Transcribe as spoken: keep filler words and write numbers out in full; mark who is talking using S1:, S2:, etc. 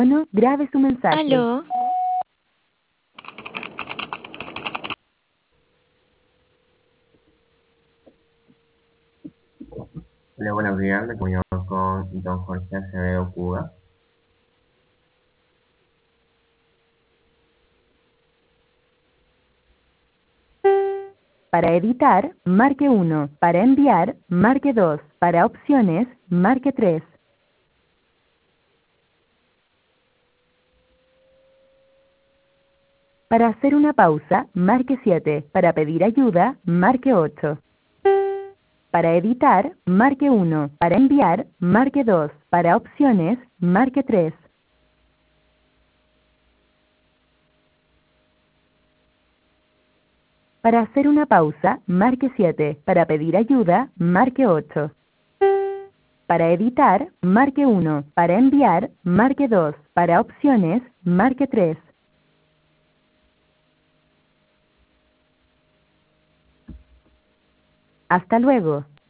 S1: No, grabe su mensaje.
S2: Aló,
S3: Hola, buenos días. Me comunico con don Jorge Acevedo Cuba.
S1: Para editar, marque uno. Para enviar, marque dos. Para opciones, marque tres. Para hacer una pausa, marque siete. Para pedir ayuda, marque ocho. Para editar, marque uno. Para enviar, marque dos. Para opciones, marque tres. Para hacer una pausa, marque siete. Para pedir ayuda, marque ocho. Para editar, marque uno. Para enviar, marque dos. Para opciones, marque tres. Hasta luego.